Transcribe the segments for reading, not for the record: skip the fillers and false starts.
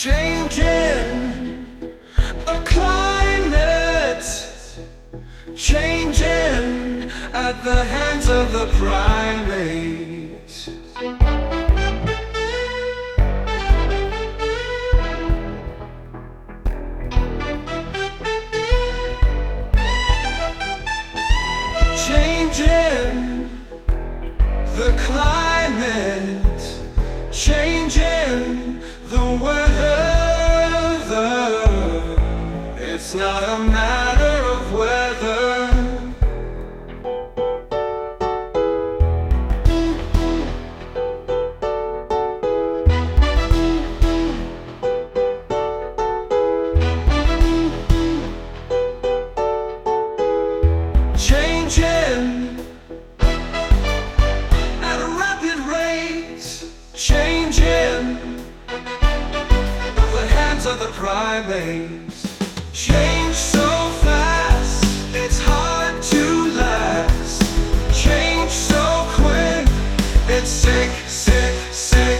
Changing the climate, changing at the hands of the primates. Changing the climate, changing the weather. It's not a matter of whether. Changing at a rapid rate, changing the hands of the primates. Change so fast, it's hard to last. Change so quick, it's sick, sick, sick.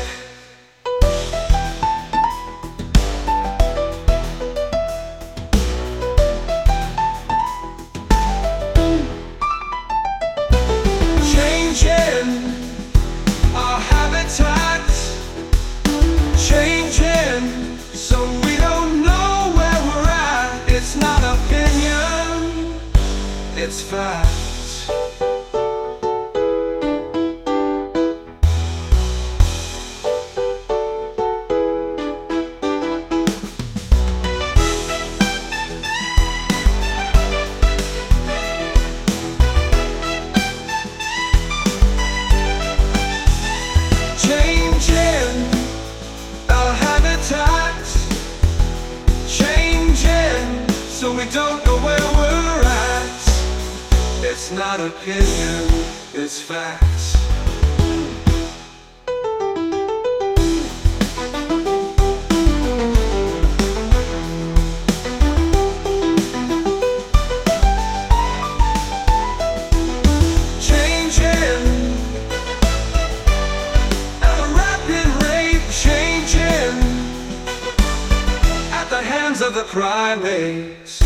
Changing our habitats, changing so we don't know where we're at. It's not opinion, it's fact. Changing our habitats, changing so we don't know where we're at. It's not opinion, it's facts. Changing at a rapid rate, changing at the hands of the primates.